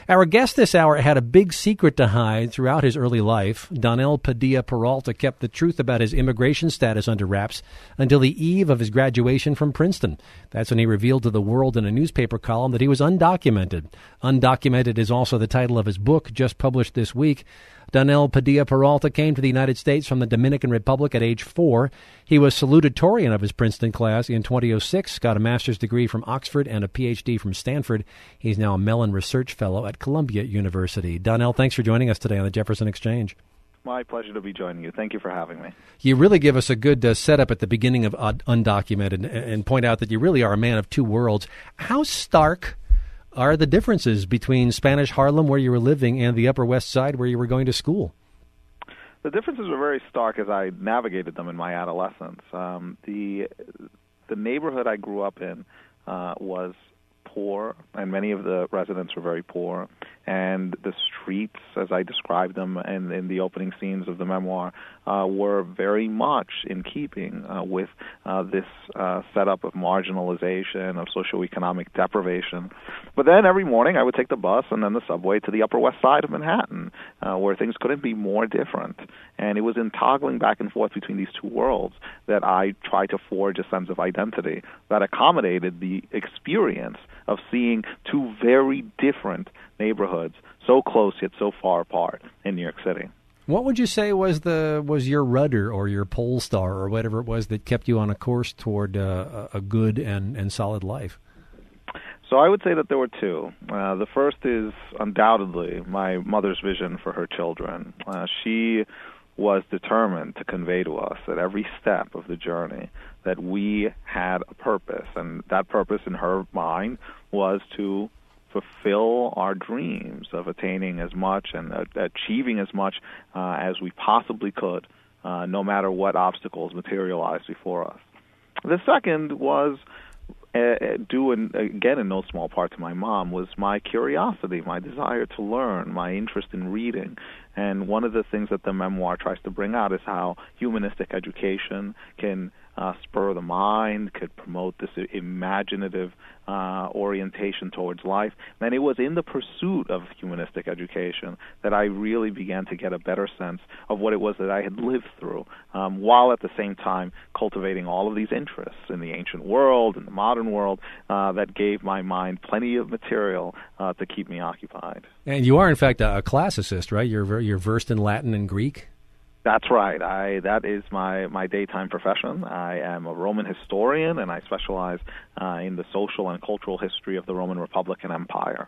Our guest this hour had a big secret to hide throughout his early life. Donnell Padilla Peralta kept the truth about his immigration status under wraps until the eve of his graduation from Princeton. That's when he revealed to the world in a newspaper column that he was undocumented. Undocumented is also the title of his book, just published this week. Donnell Padilla Peralta came to the United States from the Dominican Republic at age 4. He was salutatorian of his Princeton class in 2006, got a master's degree from Oxford and a Ph.D. from Stanford. He's now a Mellon Research Fellow at Columbia University. Donnell, thanks for joining us today on the Jefferson Exchange. My pleasure to be joining you. Thank you for having me. You really give us a good setup at the beginning of Undocumented and point out that you really are a man of two worlds. How stark are the differences between Spanish Harlem, where you were living, and the Upper West Side, where you were going to school? The differences were very stark as I navigated them in my adolescence. The neighborhood I grew up in was poor, and many of the residents were very poor. And the streets, as I described them in the opening scenes of the memoir, were very much in keeping with this setup of marginalization, of socioeconomic deprivation. But then every morning I would take the bus and then the subway to the Upper West Side of Manhattan, where things couldn't be more different. And it was in toggling back and forth between these two worlds that I tried to forge a sense of identity that accommodated the experience of seeing two very different neighborhoods so close yet so far apart in New York City. What would you say was your rudder or your pole star or whatever it was that kept you on a course toward a good and solid life? So I would say that there were two. The first is undoubtedly my mother's vision for her children. She was determined to convey to us at every step of the journey that we had a purpose, and that purpose in her mind was to fulfill our dreams of attaining as much and achieving as much as we possibly could, no matter what obstacles materialized before us. The second was due, again, in no small part to my mom, was my curiosity, my desire to learn, my interest in reading. And one of the things that the memoir tries to bring out is how humanistic education can spur the mind, could promote this imaginative orientation towards life. And it was in the pursuit of humanistic education that I really began to get a better sense of what it was that I had lived through, while at the same time cultivating all of these interests in the ancient world, in the modern world, that gave my mind plenty of material to keep me occupied. And you are, in fact, a classicist, right? You're versed in Latin and Greek? That's right. That is my daytime profession. I am a Roman historian, and I specialize in the social and cultural history of the Roman Republic and Empire.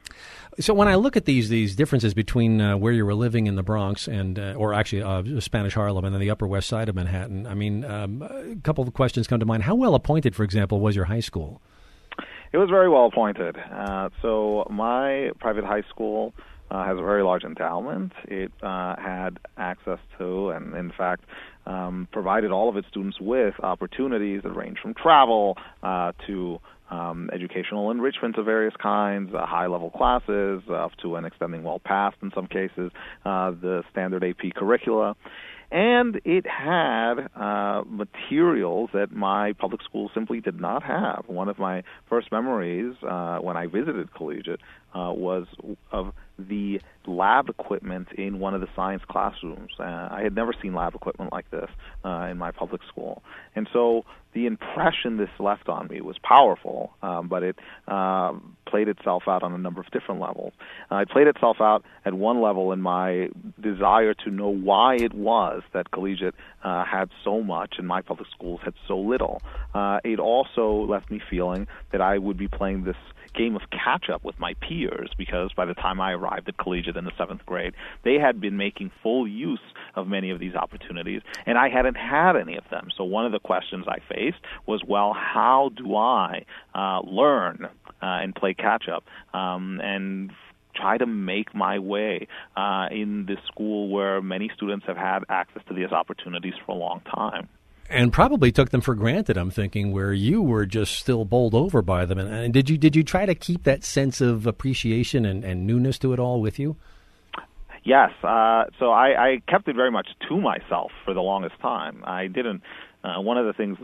So when I look at these differences between where you were living in the Bronx and, or actually Spanish Harlem and then the Upper West Side of Manhattan, I mean, a couple of questions come to mind. How well appointed, for example, was your high school? It was very well appointed. So my private high school has a very large endowment. It had access to, and in fact, provided all of its students with opportunities that range from travel to educational enrichment of various kinds, high-level classes, up to and extending well past, in some cases, the standard AP curricula. And it had materials that my public school simply did not have. One of my first memories when I visited Collegiate was of the lab equipment in one of the science classrooms. I had never seen lab equipment like this in my public school. And so the impression this left on me was powerful, but it played itself out on a number of different levels. It played itself out at one level in my desire to know why it was that Collegiate had so much and my public schools had so little. It also left me feeling that I would be playing this game of catch-up with my peers, because by the time I arrived at Collegiate in the 7th grade, they had been making full use of many of these opportunities, and I hadn't had any of them. So one of the questions I faced was, well, how do I learn and play catch-up and try to make my way in this school where many students have had access to these opportunities for a long time? And probably took them for granted, I'm thinking, where you were just still bowled over by them. And did you try to keep that sense of appreciation and newness to it all with you? Yes. So I kept it very much to myself for the longest time. I didn't. One of the things that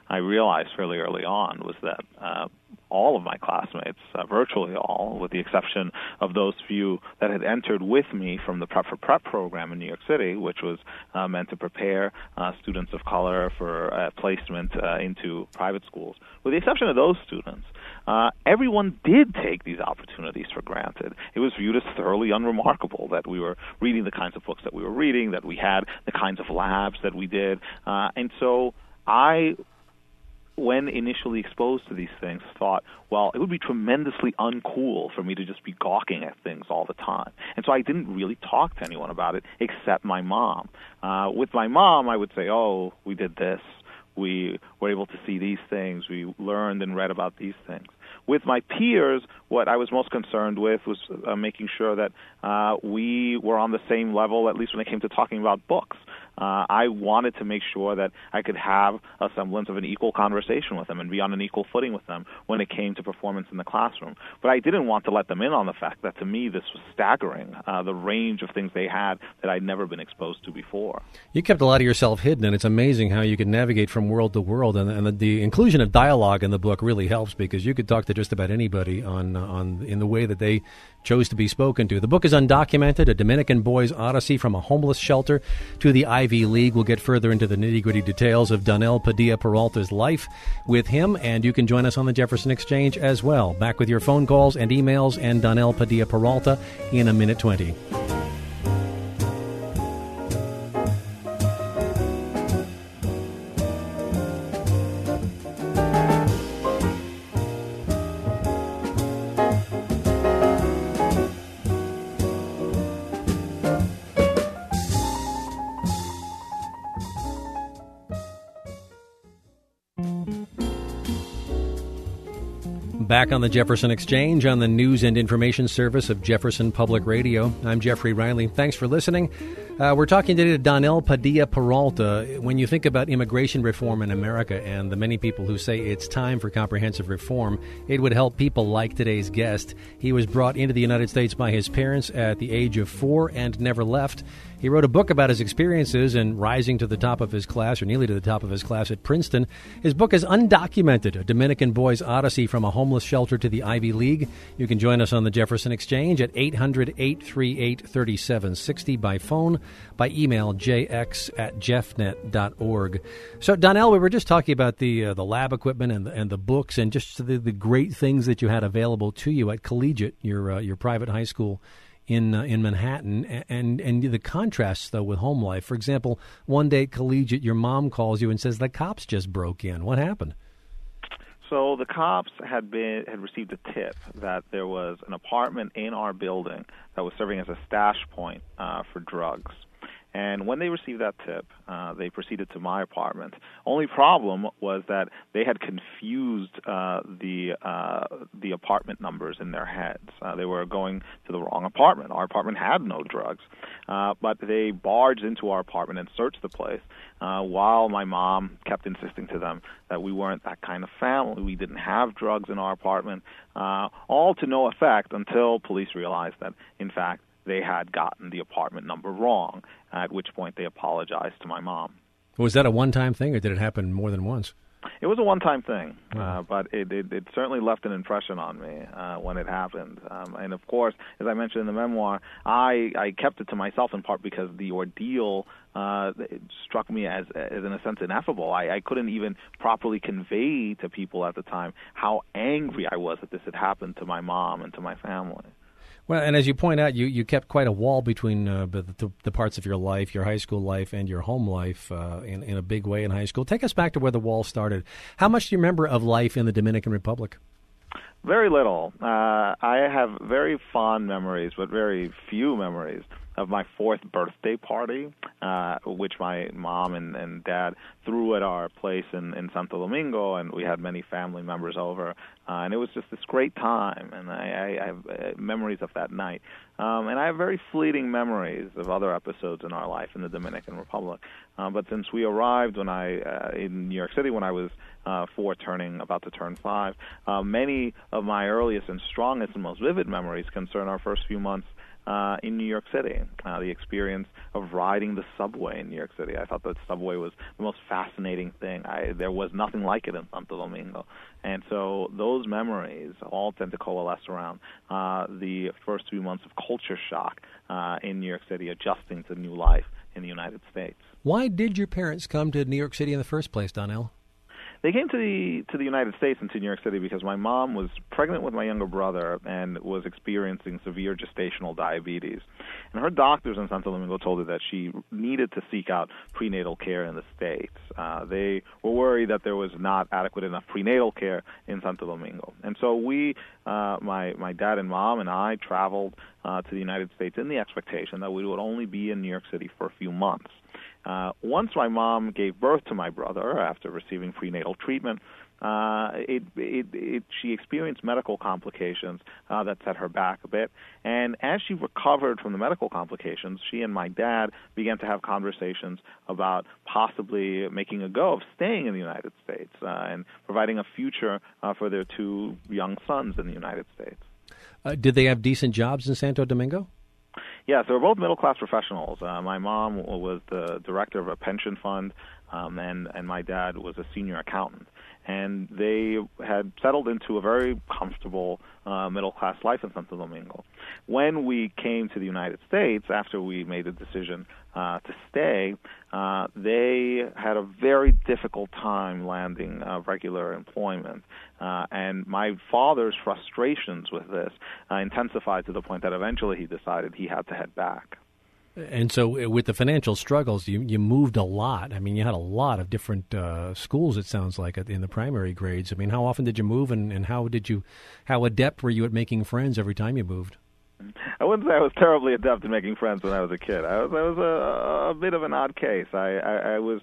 I realized fairly early on was that all of my classmates, virtually all, with the exception of those few that had entered with me from the Prep for Prep program in New York City, which was meant to prepare students of color for placement into private schools, with the exception of those students, everyone did take these opportunities for granted. It was viewed as thoroughly unremarkable that we were reading the kinds of books that we were reading, that we had the kinds of labs that we did. And so I, when initially exposed to these things, thought, well, it would be tremendously uncool for me to just be gawking at things all the time. And so I didn't really talk to anyone about it except my mom. With my mom, I would say, oh, we did this. We were able to see these things. We learned and read about these things. With my peers, what I was most concerned with was making sure that we were on the same level, at least when it came to talking about books. I wanted to make sure that I could have a semblance of an equal conversation with them and be on an equal footing with them when it came to performance in the classroom. But I didn't want to let them in on the fact that, to me, this was staggering, the range of things they had that I'd never been exposed to before. You kept a lot of yourself hidden, and it's amazing how you could navigate from world to world. And the inclusion of dialogue in the book really helps, because you could talk to just about anybody in the way that they chose to be spoken to. The book is Undocumented, a Dominican boy's odyssey from a homeless shelter to the Ivy League. We'll get further into the nitty-gritty details of Donnell Padilla-Peralta's life with him, and you can join us on the Jefferson Exchange as well. Back with your phone calls and emails and Donnell Padilla-Peralta in a minute 20. Back on the Jefferson Exchange on the news and information service of Jefferson Public Radio. I'm Jeffrey Riley. Thanks for listening. We're talking today to Donnell Padilla-Peralta. When you think about immigration reform in America and the many people who say it's time for comprehensive reform, it would help people like today's guest. He was brought into the United States by his parents at the age of 4 and never left. He wrote a book about his experiences in rising to the top of his class, or nearly to the top of his class at Princeton. His book is Undocumented, a Dominican boy's odyssey from a homeless shelter to the Ivy League. You can join us on the Jefferson Exchange at 800-838-3760 by phone, by email, jx@jeffnet.org. So, Donnell, we were just talking about the lab equipment and the books and just the great things that you had available to you at Collegiate, your private high school in Manhattan, and the contrasts, though, with home life. For example, one day at Collegiate, your mom calls you and says the cops just broke in. What happened? So the cops had received a tip that there was an apartment in our building that was serving as a stash point for drugs. And when they received that tip, they proceeded to my apartment. Only problem was that they had confused the apartment numbers in their heads. They were going to the wrong apartment. Our apartment had no drugs, but they barged into our apartment and searched the place while my mom kept insisting to them that we weren't that kind of family. We didn't have drugs in our apartment, all to no effect until police realized that, in fact, they had gotten the apartment number wrong, at which point they apologized to my mom. Was that a one-time thing, or did it happen more than once? It was a one-time thing, but it certainly left an impression on me when it happened. And, of course, as I mentioned in the memoir, I kept it to myself in part because the ordeal it struck me as in a sense, ineffable. I couldn't even properly convey to people at the time how angry I was that this had happened to my mom and to my family. Well, and as you point out, you kept quite a wall between the parts of your life, your high school life and your home life in a big way in high school. Take us back to where the wall started. How much do you remember of life in the Dominican Republic? Very little. I have very fond memories, but very few memories of my 4th birthday party, which my mom and dad threw at our place in Santo Domingo, and we had many family members over, and it was just this great time, and I have memories of that night. And I have very fleeting memories of other episodes in our life in the Dominican Republic. But since we arrived in New York City when I was 4, about to turn 5, many of my earliest and strongest and most vivid memories concern our first few months in New York City, the experience of riding the subway in New York City. I thought the subway was the most fascinating thing. There was nothing like it in Santo Domingo. And so those memories all tend to coalesce around the first few months of culture shock in New York City, adjusting to new life in the United States. Why did your parents come to New York City in the first place, Donnell? They came to the United States and to New York City because my mom was pregnant with my younger brother and was experiencing severe gestational diabetes. And her doctors in Santo Domingo told her that she needed to seek out prenatal care in the States. They were worried that there was not adequate enough prenatal care in Santo Domingo. And so my dad and mom and I traveled to the United States in the expectation that we would only be in New York City for a few months. Once my mom gave birth to my brother after receiving prenatal treatment, she experienced medical complications that set her back a bit. And as she recovered from the medical complications, she and my dad began to have conversations about possibly making a go of staying in the United States and providing a future for their two young sons in the United States. Did they have decent jobs in Santo Domingo? Yes, they were both middle-class professionals. My mom was the director of a pension fund, and my dad was a senior accountant. And they had settled into a very comfortable middle-class life in Santo Domingo. When we came to the United States, after we made the decision to stay, they had a very difficult time landing regular employment. And my father's frustrations with this intensified to the point that eventually he decided he had to head back. And so with the financial struggles, you moved a lot. I mean, you had a lot of different schools, it sounds like, in the primary grades. I mean, how often did you move, and how adept were you at making friends every time you moved? I wouldn't say I was terribly adept at making friends when I was a kid. I was a bit of an odd case. I was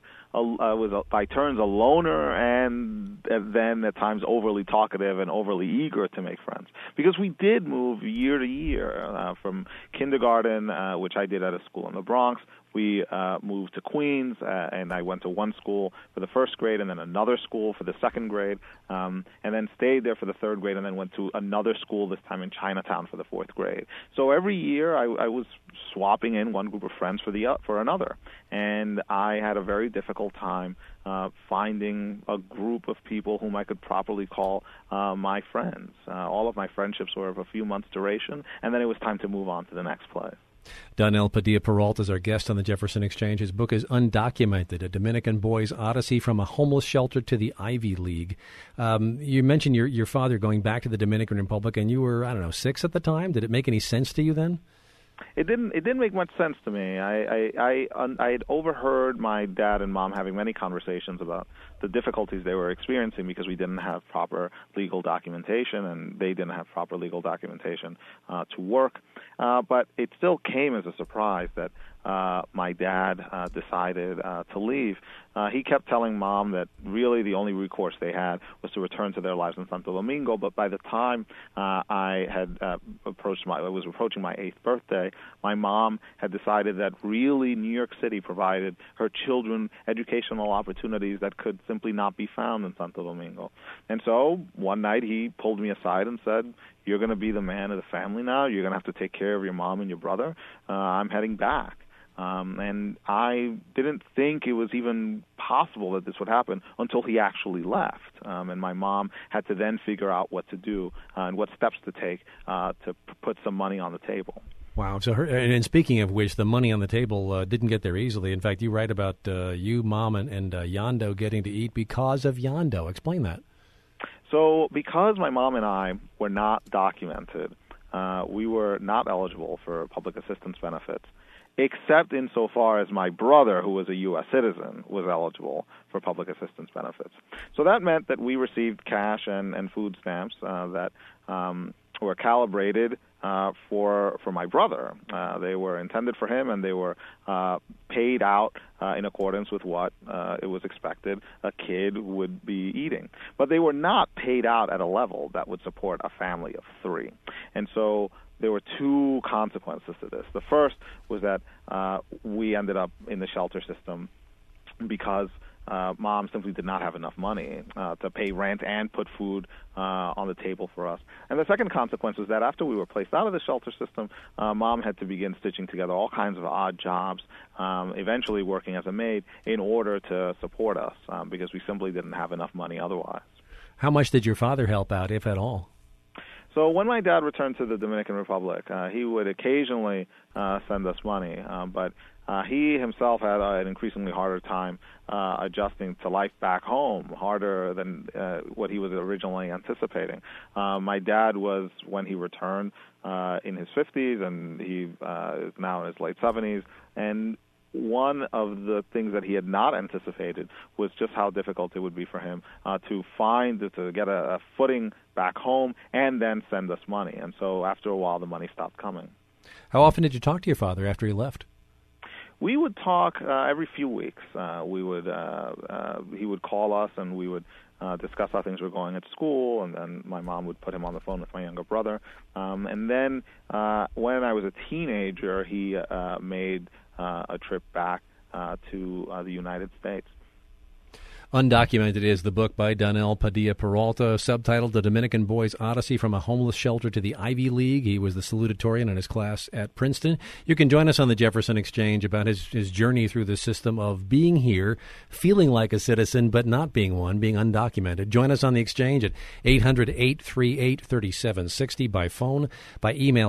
by turns a loner and then at times overly talkative and overly eager to make friends. Because we did move year to year from kindergarten, which I did at a school in the Bronx. We moved to Queens, and I went to one school for the first grade and then another school for the second grade, and then stayed there for the third grade and then went to another school, this time in Chinatown, for the fourth grade. So every year I was swapping in one group of friends for another, and I had a very difficult time finding a group of people whom I could properly call my friends. All of my friendships were of a few months' duration, and then it was time to move on to the next place. Donnell Padilla-Peralta is our guest on the Jefferson Exchange. His book is Undocumented, A Dominican Boy's Odyssey from a Homeless Shelter to the Ivy League. You mentioned your father going back to the Dominican Republic, and you were, 6 at the time. Did it make any sense to you then? It didn't make much sense to me. I had overheard my dad and mom having many conversations about the difficulties they were experiencing because we didn't have proper legal documentation and they didn't have proper legal documentation to work. But it still came as a surprise that my dad decided to leave. He kept telling Mom that really the only recourse they had was to return to their lives in Santo Domingo. But by the time I was approaching my 8th birthday, my mom had decided that really New York City provided her children educational opportunities that could simply not be found in Santo Domingo. And so one night he pulled me aside and said, "You're going to be the man of the family now. You're going to have to take care of your mom and your brother. I'm heading back." And I didn't think it was even possible that this would happen until he actually left. And my mom had to then figure out what to do and what steps to take to put some money on the table. Wow. So, and speaking of which, the money on the table didn't get there easily. In fact, you write about you, Mom, and Yondo getting to eat because of Yondo. Explain that. So because my mom and I were not documented, we were not eligible for public assistance benefits, except insofar as my brother, who was a U.S. citizen, was eligible for public assistance benefits. So that meant that we received cash and food stamps that were calibrated for my brother. They were intended for him, and they were paid out in accordance with what it was expected a kid would be eating. But they were not paid out at a level that would support a family of 3. And so there were 2 consequences to this. The first was that we ended up in the shelter system because Mom simply did not have enough money to pay rent and put food on the table for us. And the second consequence was that after we were placed out of the shelter system, Mom had to begin stitching together all kinds of odd jobs, eventually working as a maid in order to support us because we simply didn't have enough money otherwise. How much did your father help out, if at all? So when my dad returned to the Dominican Republic, he would occasionally send us money, but he himself had an increasingly harder time adjusting to life back home, harder than what he was originally anticipating. My dad was, when he returned, in his 50s, and he is now in his late 70s, and one of the things that he had not anticipated was just how difficult it would be for him to get a footing back home and then send us money. And so after a while, the money stopped coming. How often did you talk to your father after he left? We would talk every few weeks. He would call us, and we would discuss how things were going at school, and then my mom would put him on the phone with my younger brother. And then when I was a teenager, he made a trip back to the United States. Undocumented is the book by Donel Padilla-Peralta, subtitled The Dominican Boy's Odyssey from a Homeless Shelter to the Ivy League. He was the salutatorian in his class at Princeton. You can join us on the Jefferson Exchange about his journey through the system of being here, feeling like a citizen, but not being one, being undocumented. Join us on the Exchange at 800-838-3760 by phone, by email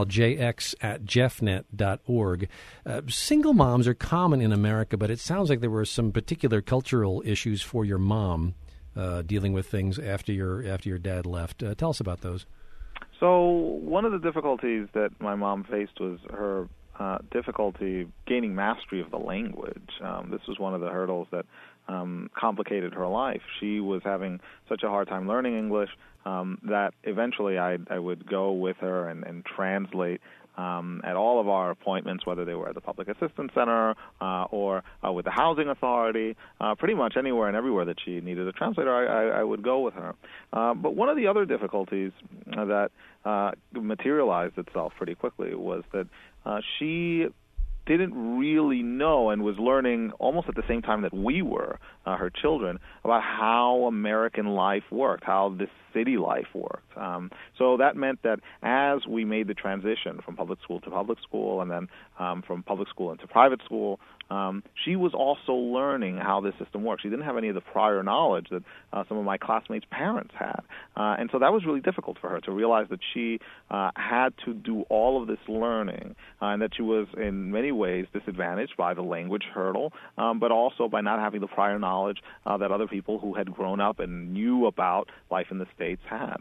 jx@jeffnet.org. Single moms are common in America, but it sounds like there were some particular cultural issues for your mom dealing with things after your dad left. Tell us about those. So one of the difficulties that my mom faced was her difficulty gaining mastery of the language. This was one of the hurdles that complicated her life. She was having such a hard time learning English that eventually I would go with her and translate at all of our appointments, whether they were at the Public Assistance Center or with the Housing Authority, pretty much anywhere and everywhere that she needed a translator, I would go with her. But one of the other difficulties that materialized itself pretty quickly was that she didn't really know and was learning almost at the same time that we were, her children, about how American life worked, how this city life worked. So that meant that as we made the transition from public school to public school and then from public school into private school, she was also learning how this system works. She didn't have any of the prior knowledge that some of my classmates' parents had. And so that was really difficult for her to realize that she had to do all of this learning and that she was in many ways disadvantaged by the language hurdle, but also by not having the prior knowledge that other people who had grown up and knew about life in the States had.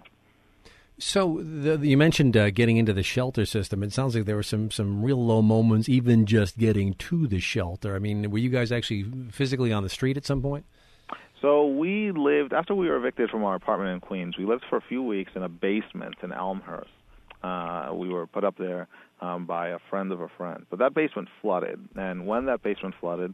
So you mentioned getting into the shelter system. It sounds like there were some real low moments, even just getting to the shelter. I mean, were you guys actually physically on the street at some point? So we lived, after we were evicted from our apartment in Queens, we lived for a few weeks in a basement in Elmhurst. We were put up there by a friend of a friend. But that basement flooded, and when that basement flooded,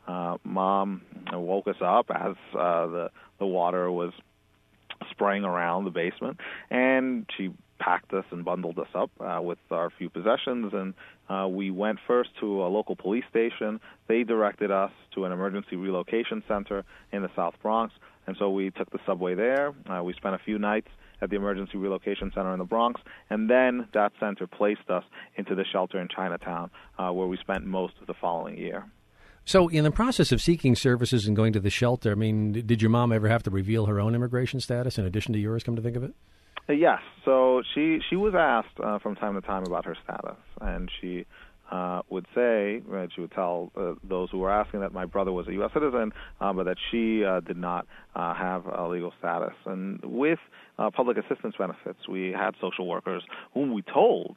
Mom woke us up as the water was spraying around the basement, and she packed us and bundled us up with our few possessions, and we went first to a local police station. They directed us to an emergency relocation center in the South Bronx, and so we took the subway there. We spent a few nights at the emergency relocation center in the Bronx, and then that center placed us into the shelter in Chinatown, where we spent most of the following year. So in the process of seeking services and going to the shelter, I mean, did your mom ever have to reveal her own immigration status in addition to yours, come to think of it? Yes. So she was asked from time to time about her status, and she would say, she would tell those who were asking that my brother was a U.S. citizen, but that she did not have a legal status. And with public assistance benefits, we had social workers whom we told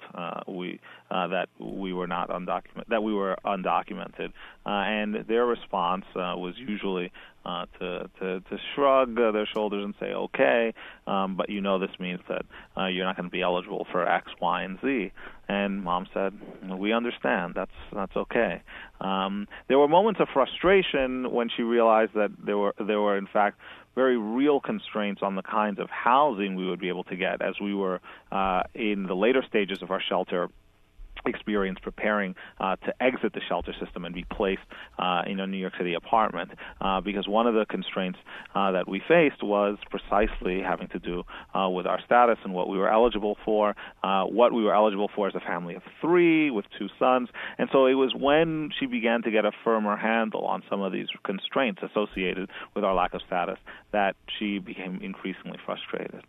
that we were not undocumented, and their response was usually to shrug their shoulders and say, okay, but you know this means that you're not going to be eligible for X, Y, and Z. And Mom said, we understand. That's okay. There were moments of frustration when she realized that there were in fact very real constraints on the kinds of housing we would be able to get as we were in the later stages of our shelter. experience preparing to exit the shelter system and be placed in a New York City apartment, because one of the constraints that we faced was precisely having to do with our status and what we were eligible for. What we were eligible for as a family of 3 with 2 sons. And so it was when she began to get a firmer handle on some of these constraints associated with our lack of status that she became increasingly frustrated.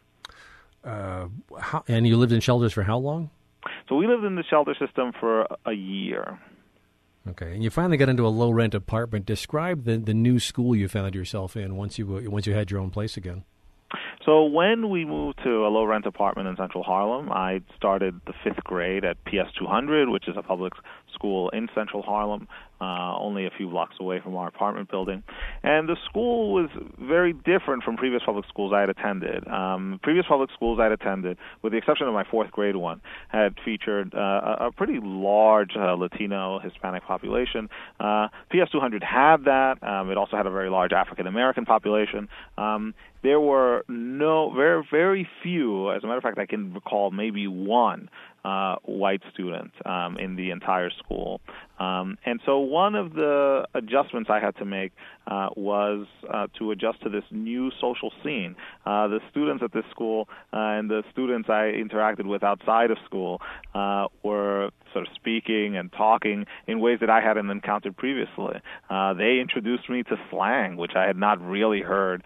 And you lived in shelters for how long? So we lived in the shelter system for a year. Okay, and you finally got into a low-rent apartment. Describe the new school you found yourself in once you had your own place again. So when we moved to a low-rent apartment in Central Harlem, I started the 5th grade at PS 200, which is a public school in Central Harlem, only a few blocks away from our apartment building. And the school was very different from previous public schools I had attended. Previous public schools I had attended, with the exception of my 4th grade one, had featured a pretty large Latino Hispanic population. PS 200 had that. It also had a very large African-American population. There were very few, as a matter of fact, I can recall maybe one white student in the entire school. And so one of the adjustments I had to make was to adjust to this new social scene. The students at this school and the students I interacted with outside of school were sort of speaking and talking in ways that I hadn't encountered previously. They introduced me to slang, which I had not really heard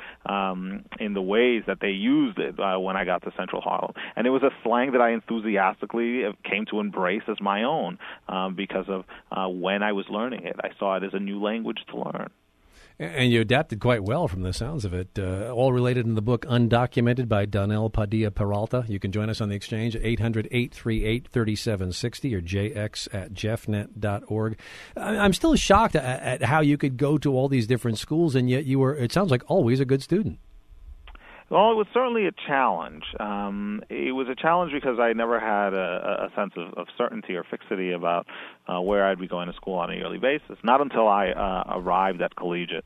in the ways that they used it when I got to Central Harlem. And it was a slang that I enthusiastically came to embrace as my own because of when I was learning it. I saw it as a new language to learn. And you adapted quite well from the sounds of it. All related in the book Undocumented by Donnell Padilla-Peralta. You can join us on the exchange at 800-838-3760 or jx@jeffnet.org. I'm still shocked at how you could go to all these different schools, and yet you were, it sounds like, always a good student. Well, it was certainly a challenge. It was a challenge because I never had a sense of certainty or fixity about where I'd be going to school on a yearly basis. Not until I arrived at collegiate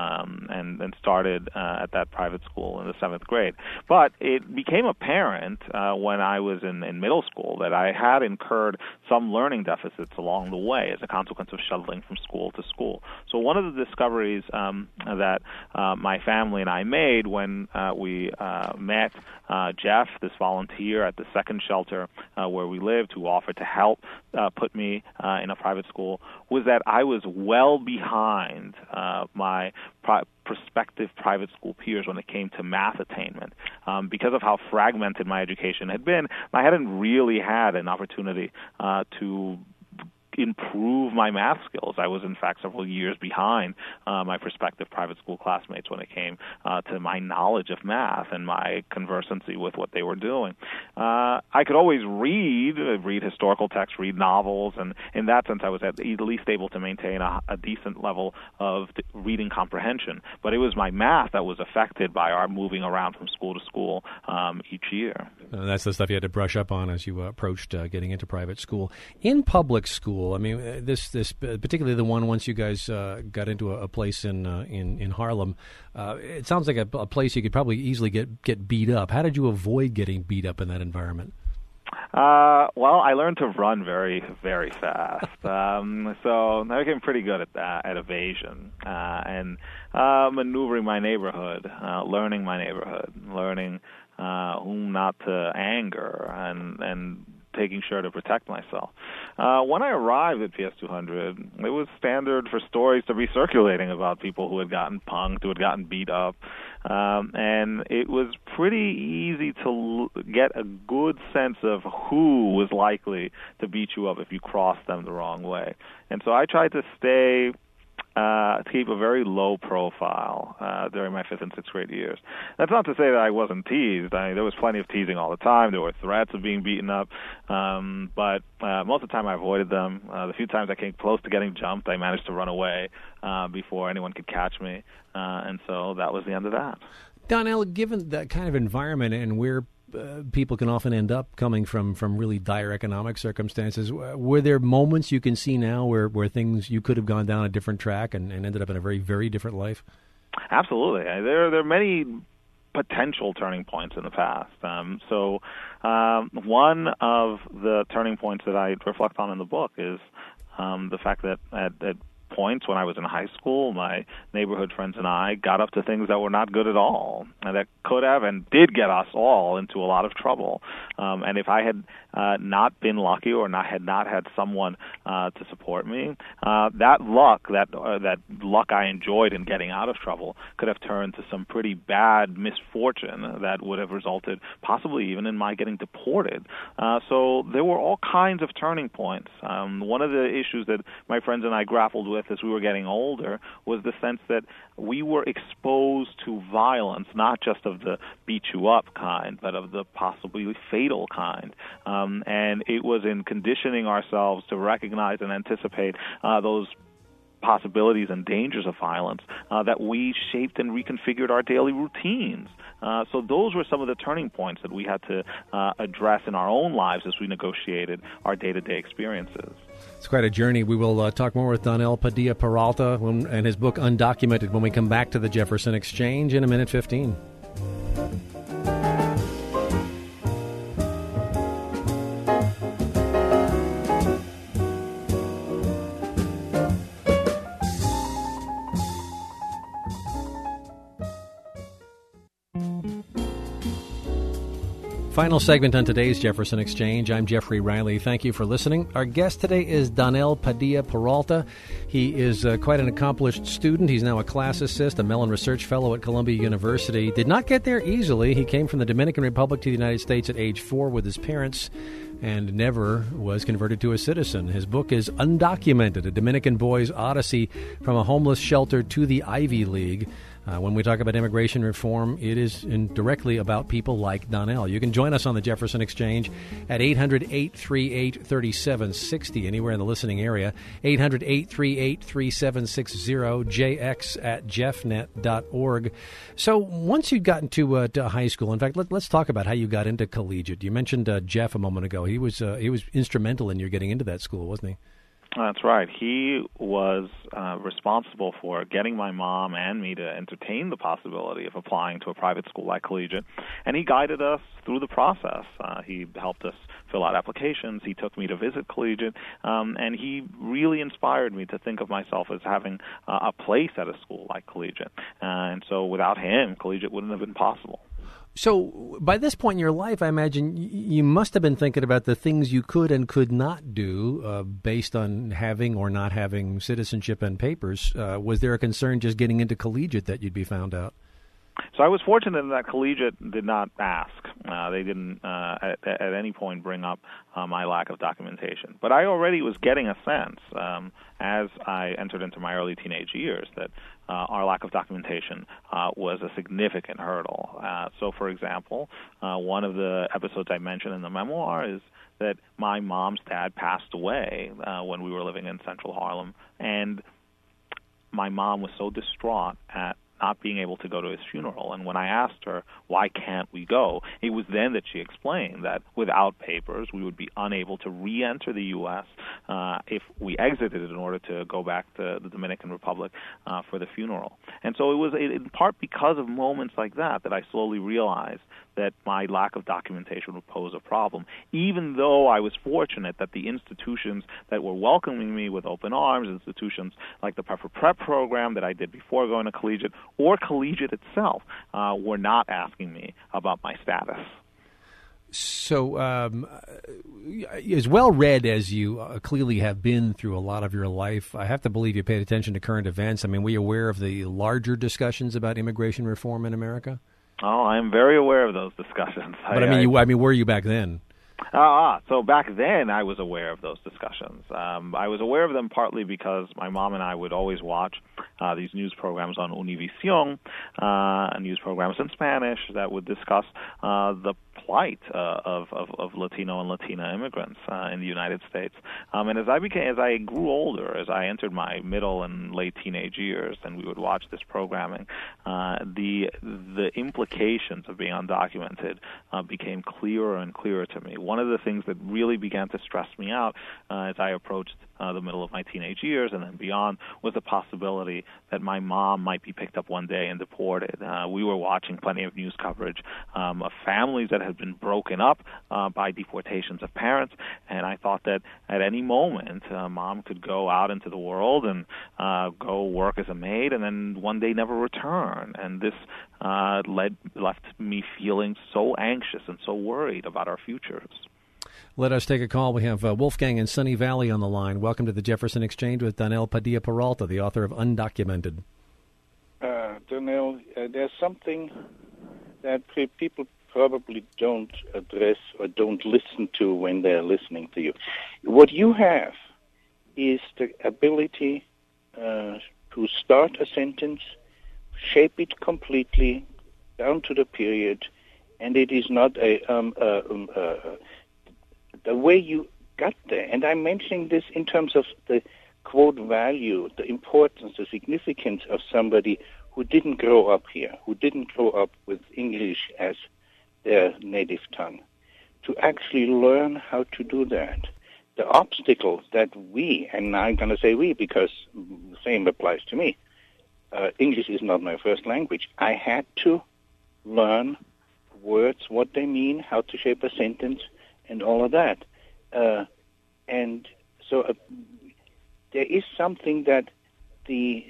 and started at that private school in the 7th grade. But it became apparent when I was in middle school that I had incurred some learning deficits along the way as a consequence of shuttling from school to school. So one of the discoveries that my family and I made when we met Jeff, this volunteer at the second shelter where we lived, who offered to help put me in a private school, was that I was well behind my prospective private school peers when it came to math attainment. Because of how fragmented my education had been, I hadn't really had an opportunity to improve my math skills. I was, in fact, several years behind my prospective private school classmates when it came to my knowledge of math and my conversancy with what they were doing. I could always read historical texts, read novels, and in that sense I was at least able to maintain a decent level of reading comprehension. But it was my math that was affected by our moving around from school to school each year. That's the stuff you had to brush up on as you approached getting into private school. In public school, I mean, this particularly the one once you guys got into a place in Harlem, it sounds like a place you could probably easily get beat up. How did you avoid getting beat up in that environment? Well, I learned to run very, very fast. So I became pretty good at that, at evasion and maneuvering my neighborhood, learning my neighborhood, learning whom not to anger, and taking sure to protect myself. When I arrived at PS 200, it was standard for stories to be circulating about people who had gotten punked, who had gotten beat up, and it was pretty easy to get a good sense of who was likely to beat you up if you crossed them the wrong way. And so I tried to keep a very low profile during my 5th and 6th grade years. That's not to say that I wasn't teased. I mean, there was plenty of teasing all the time. There were threats of being beaten up, but most of the time I avoided them. The few times I came close to getting jumped, I managed to run away before anyone could catch me, and so that was the end of that. Donnell, given that kind of environment and where people can often end up coming from really dire economic circumstances, were there moments you can see now where things you could have gone down a different track and ended up in a very, very different life? Absolutely. There are many potential turning points in the past. One of the turning points that I reflect on in the book is the fact that at points when I was in high school, my neighborhood friends and I got up to things that were not good at all, and that could have and did get us all into a lot of trouble. And if I had not been lucky or had not had someone to support me, that luck I enjoyed in getting out of trouble could have turned to some pretty bad misfortune that would have resulted possibly even in my getting deported. So there were all kinds of turning points. One of the issues that my friends and I grappled with as we were getting older was the sense that we were exposed to violence, not just of the beat you up kind, but of the possibly fatal kind. And it was in conditioning ourselves to recognize and anticipate those possibilities and dangers of violence that we shaped and reconfigured our daily routines. So those were some of the turning points that we had to address in our own lives as we negotiated our day-to-day experiences. It's quite a journey. We will talk more with Donel Padilla-Peralta and his book Undocumented when we come back to the Jefferson Exchange in a minute 15. Final segment on today's Jefferson Exchange. I'm Jeffrey Riley. Thank you for listening. Our guest today is Donel Padilla-Peralta. He is quite an accomplished student. He's now a class assist, a Mellon Research Fellow at Columbia University. Did not get there easily. He came from the Dominican Republic to the United States at age 4 with his parents and never was converted to a citizen. His book is Undocumented, a Dominican boy's odyssey from a homeless shelter to the Ivy League. When we talk about immigration reform, it is directly about people like Donel. You can join us on the Jefferson Exchange at 800-838-3760, anywhere in the listening area, 800-838-3760, jx@jeffnet.org. So once you'd gotten to high school, in fact, let's talk about how you got into collegiate. You mentioned Jeff a moment ago. He was instrumental in your getting into that school, wasn't he? That's right. He was responsible for getting my mom and me to entertain the possibility of applying to a private school like Collegiate, and he guided us through the process. He helped us fill out applications. He took me to visit Collegiate, and he really inspired me to think of myself as having a place at a school like Collegiate. And so without him, Collegiate wouldn't have been possible. So by this point in your life, I imagine you must have been thinking about the things you could and could not do based on having or not having citizenship and papers. Was there a concern just getting into collegiate that you'd be found out? So I was fortunate in that Collegiate did not ask. They didn't at any point bring up my lack of documentation. But I already was getting a sense as I entered into my early teenage years that our lack of documentation was a significant hurdle. So, for example, one of the episodes I mentioned in the memoir is that my mom's dad passed away when we were living in Central Harlem, and my mom was so distraught at not being able to go to his funeral. And when I asked her, why can't we go, it was then that she explained that without papers, we would be unable to re-enter the U.S. If we exited in order to go back to the Dominican Republic for the funeral. And so it was in part because of moments like that that I slowly realized that my lack of documentation would pose a problem, even though I was fortunate that the institutions that were welcoming me with open arms, institutions like the Prep for Prep program that I did before going to Collegiate, or Collegiate itself, were not asking me about my status. So, as well read as you clearly have been through a lot of your life, I have to believe you paid attention to current events. I mean, were you aware of the larger discussions about immigration reform in America? Oh, I'm very aware of those discussions. But I mean, were you back then? So back then I was aware of those discussions. I was aware of them partly because my mom and I would always watch these news programs on Univision, news programs in Spanish that would discuss the plight of Latino and Latina immigrants in the United States. And as I grew older, as I entered my middle and late teenage years, and we would watch this programming, the implications of being undocumented became clearer and clearer to me. One of the things that really began to stress me out as I approached the middle of my teenage years and then beyond was the possibility that my mom might be picked up one day and deported. We were watching plenty of news coverage of families that had been broken up by deportations of parents, and I thought that at any moment mom could go out into the world and go work as a maid and then one day never return. And this left me feeling so anxious and so worried about our futures. Let us take a call. We have Wolfgang in Sunny Valley on the line. Welcome to the Jefferson Exchange with Donnell Padilla-Peralta, the author of Undocumented. Donnell, there's something that people probably don't address or don't listen to when they're listening to you. What you have is the ability to start a sentence, shape it completely down to the period, and it is not the way you got there. And I'm mentioning this in terms of the quote value, the importance, the significance of somebody who didn't grow up here, who didn't grow up with English as their native tongue, to actually learn how to do that. The obstacle that we, and I'm going to say we because the same applies to me, English is not my first language. I had to learn words, what they mean, how to shape a sentence, and all of that. And so there is something that the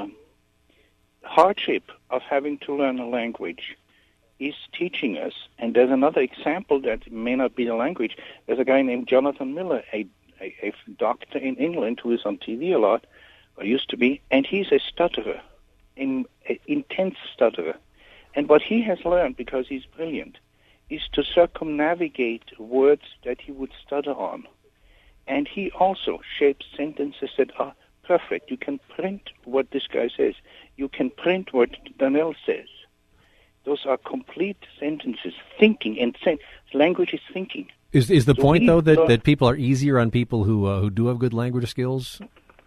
hardship of having to learn a language is teaching us. And there's another example that may not be the language. There's a guy named Jonathan Miller, a doctor in England who is on TV a lot, or used to be, and he's a stutterer, an intense stutterer. And what he has learned, because he's brilliant, is to circumnavigate words that he would stutter on. And he also shapes sentences that are perfect. You can print what this guy says. You can print what Donnell says. Those are complete sentences, thinking, and language is thinking. Is the point, though, that people are easier on people who do have good language skills?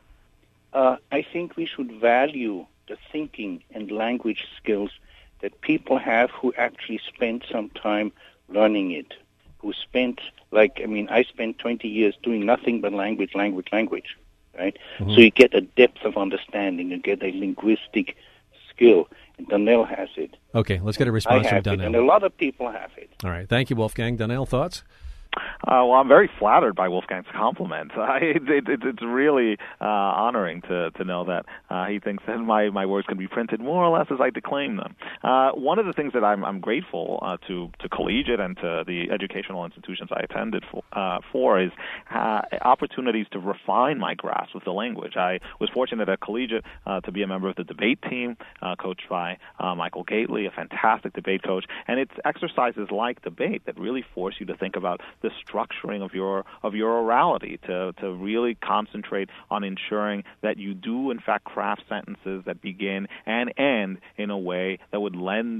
I think we should value the thinking and language skills that people have who actually spent some time learning it, who spent, I spent 20 years doing nothing but language, right? Mm-hmm. So you get a depth of understanding, you get a linguistic skill, and Donnell has it. Okay, let's get a response from Donnell. And a lot of people have it. All right, thank you, Wolfgang. Donnell, thoughts? Well, I'm very flattered by Wolfgang's compliment. It's really honoring to know that he thinks that my words can be printed more or less as I declaim them. One of the things that I'm grateful to Collegiate and to the educational institutions I attended for is opportunities to refine my grasp of the language. I was fortunate at Collegiate to be a member of the debate team, coached by Michael Gately, a fantastic debate coach, and it's exercises like debate that really force you to think about the structuring of your orality, to really concentrate on ensuring that you do in fact craft sentences that begin and end in a way that would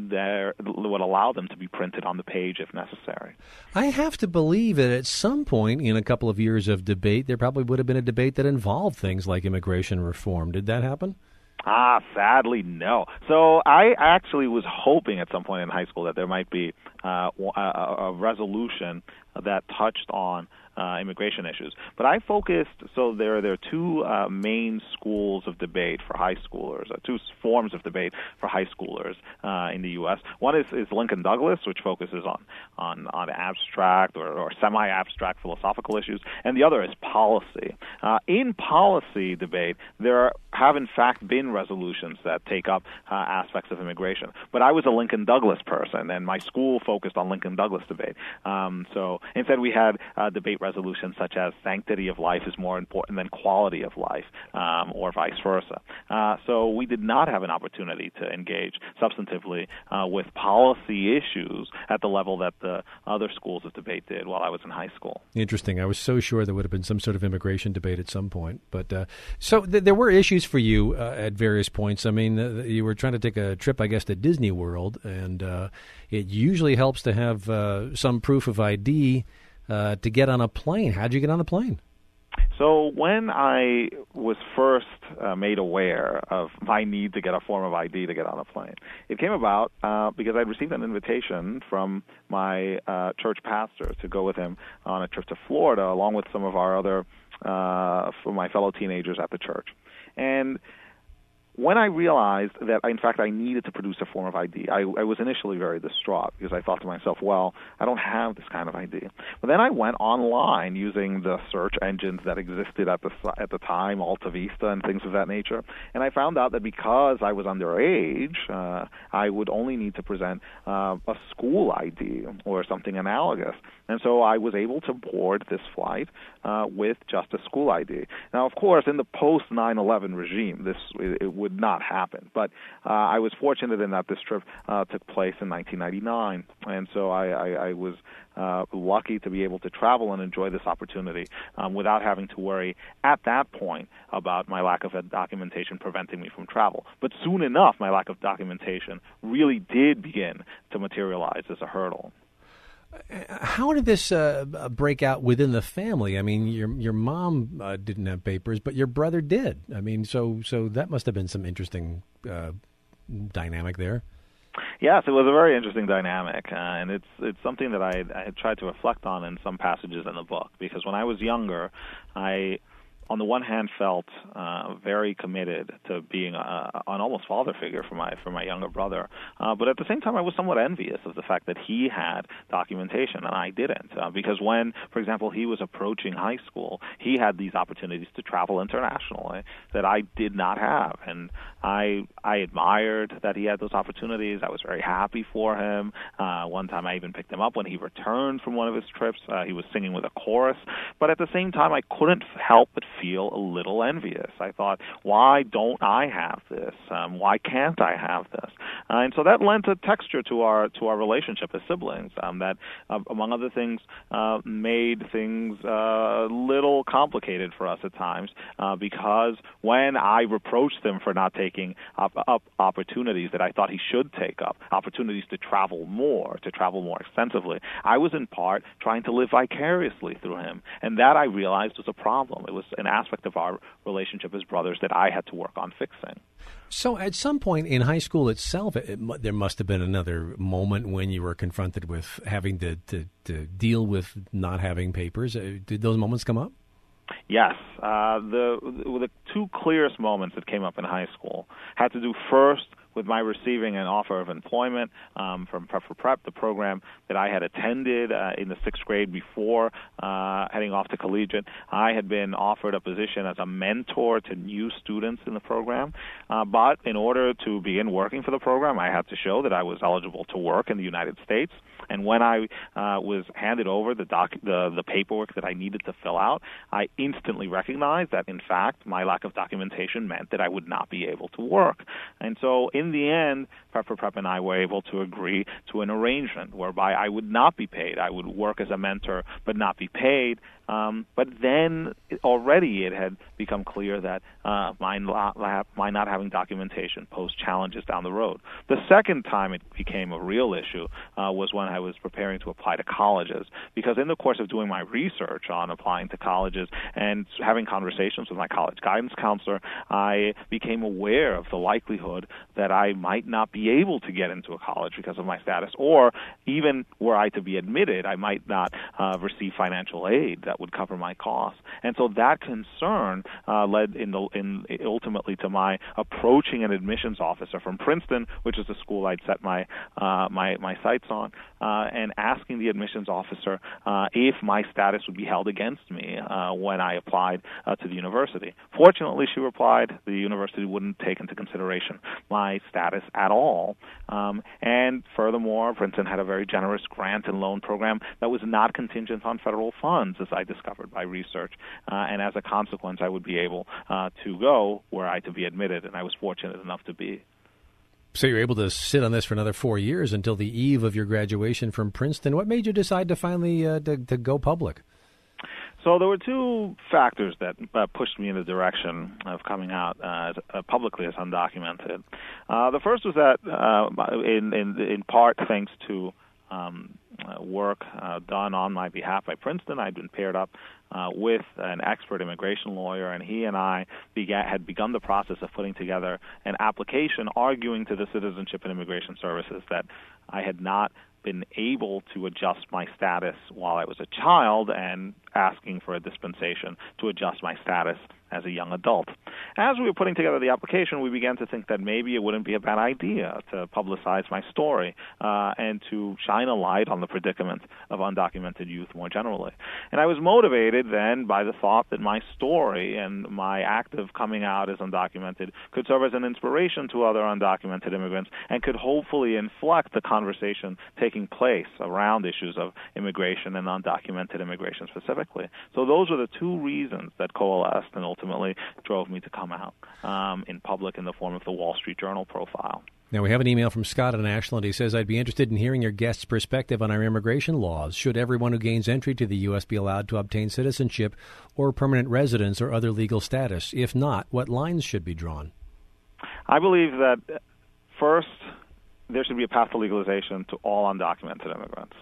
allow them to be printed on the page if necessary. I have to believe that at some point in a couple of years of debate, there probably would have been a debate that involved things like immigration reform. Did that happen? Sadly, no. So I actually was hoping at some point in high school that there might be a resolution that touched on immigration issues. But I focused, so there are two main schools of debate for high schoolers, two forms of debate for high schoolers in the U.S. One is Lincoln Douglas, which focuses on abstract or semi-abstract philosophical issues, and the other is policy. In policy debate, there have in fact been resolutions that take up aspects of immigration. But I was a Lincoln Douglas person, and my school focused on Lincoln Douglas debate. So instead we had debate resolutions such as sanctity of life is more important than quality of life, or vice versa. So we did not have an opportunity to engage substantively with policy issues at the level that the other schools of debate did while I was in high school. Interesting. I was so sure there would have been some sort of immigration debate at some point. But so there were issues for you at various points. I mean, you were trying to take a trip, I guess, to Disney World, and it usually helps to have some proof of ID to get on a plane. How'd you get on the plane? So when I was first made aware of my need to get a form of ID to get on a plane, it came about because I'd received an invitation from my church pastor to go with him on a trip to Florida, along with some of our other, my fellow teenagers at the church. And when I realized that, in fact, I needed to produce a form of ID, I was initially very distraught because I thought to myself, well, I don't have this kind of ID. But then I went online using the search engines that existed at the time, Alta Vista and things of that nature, and I found out that because I was underage, I would only need to present a school ID or something analogous. And so I was able to board this flight with just a school ID. Now, of course, in the post-9/11 regime, it would not happen. But I was fortunate in that this trip took place in 1999, and so I was lucky to be able to travel and enjoy this opportunity without having to worry at that point about my lack of documentation preventing me from travel. But soon enough, my lack of documentation really did begin to materialize as a hurdle. How did this break out within the family? I mean, your mom didn't have papers, but your brother did. I mean, so that must have been some interesting dynamic there. Yes, it was a very interesting dynamic, and it's something that I had tried to reflect on in some passages in the book. Because when I was younger, I, on the one hand, felt very committed to being an almost father figure for my younger brother, but at the same time, I was somewhat envious of the fact that he had documentation and I didn't. Because when, for example, he was approaching high school, he had these opportunities to travel internationally that I did not have, and I admired that he had those opportunities. I was very happy for him. One time, I even picked him up when he returned from one of his trips. He was singing with a chorus, but at the same time, I couldn't help but feel a little envious. I thought, why don't I have this? Why can't I have this? And so that lent a texture to our relationship as siblings that, among other things, made things a little complicated for us at times because when I reproached him for not taking up opportunities that I thought he should take up, opportunities to travel more extensively, I was in part trying to live vicariously through him, and that I realized was a problem. It was an aspect of our relationship as brothers that I had to work on fixing. So at some point in high school itself, there must have been another moment when you were confronted with having to deal with not having papers. Did those moments come up? Yes. The two clearest moments that came up in high school had to do first with my receiving an offer of employment from Prep for Prep, the program that I had attended in the sixth grade before heading off to collegiate. I had been offered a position as a mentor to new students in the program, but in order to begin working for the program, I had to show that I was eligible to work in the United States. And when I was handed over the paperwork that I needed to fill out, I instantly recognized that, in fact, my lack of documentation meant that I would not be able to work. And so in the end, Prep for Prep and I were able to agree to an arrangement whereby I would not be paid. I would work as a mentor but not be paid. But then already it had become clear that my not having documentation posed challenges down the road. The second time it became a real issue was when I was preparing to apply to colleges, because in the course of doing my research on applying to colleges and having conversations with my college guidance counselor, I became aware of the likelihood that I might not be able to get into a college because of my status, or even were I to be admitted, I might not receive financial aid that would cover my costs. And so that concern led ultimately to my approaching an admissions officer from Princeton, which is the school I'd set my sights on, and asking the admissions officer if my status would be held against me when I applied to the university. Fortunately, she replied, the university wouldn't take into consideration my status at all. And furthermore, Princeton had a very generous grant and loan program that was not contingent on federal funds, as I discovered by research. And as a consequence, I would be able to go were I to be admitted, and I was fortunate enough to be. So you're able to sit on this for another 4 years until the eve of your graduation from Princeton. What made you decide to finally to go public? So there were two factors that pushed me in the direction of coming out publicly as undocumented. The first was that, in part thanks to work done on my behalf by Princeton, I'd been paired up with an expert immigration lawyer, and he and I had begun the process of putting together an application arguing to the Citizenship and Immigration Services that I had not been able to adjust my status while I was a child, and asking for a dispensation to adjust my status as a young adult. As we were putting together the application, we began to think that maybe it wouldn't be a bad idea to publicize my story and to shine a light on the predicament of undocumented youth more generally. And I was motivated then by the thought that my story and my act of coming out as undocumented could serve as an inspiration to other undocumented immigrants and could hopefully inflect the conversation taking place around issues of immigration and undocumented immigration specifically. So those were the two reasons that coalesced and ultimately drove me to come out in public in the form of the Wall Street Journal profile. Now, we have an email from Scott in Ashland. He says, I'd be interested in hearing your guest's perspective on our immigration laws. Should everyone who gains entry to the U.S. be allowed to obtain citizenship or permanent residence or other legal status? If not, what lines should be drawn? I believe that, first, there should be a path to legalization to all undocumented immigrants.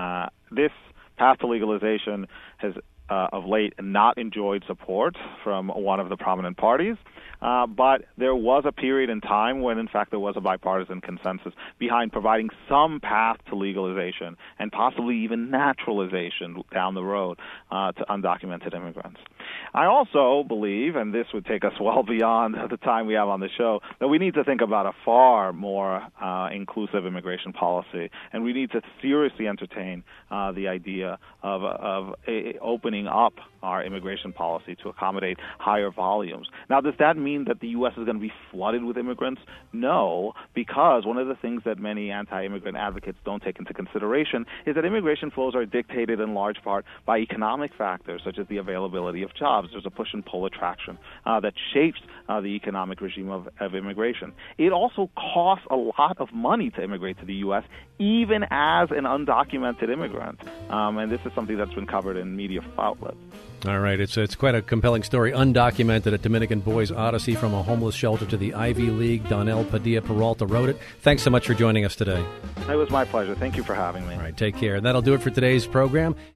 This path to legalization has of late not enjoyed support from one of the prominent parties, but there was a period in time when, in fact, there was a bipartisan consensus behind providing some path to legalization and possibly even naturalization down the road to undocumented immigrants. I also believe, and this would take us well beyond the time we have on the show, that we need to think about a far more inclusive immigration policy, and we need to seriously entertain the idea of opening up our immigration policy to accommodate higher volumes. Now, does that mean that the U.S. is going to be flooded with immigrants? No, because one of the things that many anti-immigrant advocates don't take into consideration is that immigration flows are dictated in large part by economic factors, such as the availability of jobs. There's a push and pull attraction that shapes the economic regime of immigration. It also costs a lot of money to immigrate to the U.S., even as an undocumented immigrant. And this is something that's been covered in media outlets. All right, it's quite a compelling story. Undocumented, a Dominican boy's odyssey from a homeless shelter to the Ivy League. Donnell Padilla-Peralta wrote it. Thanks so much for joining us today. It was my pleasure. Thank you for having me. All right, take care. And that'll do it for today's program.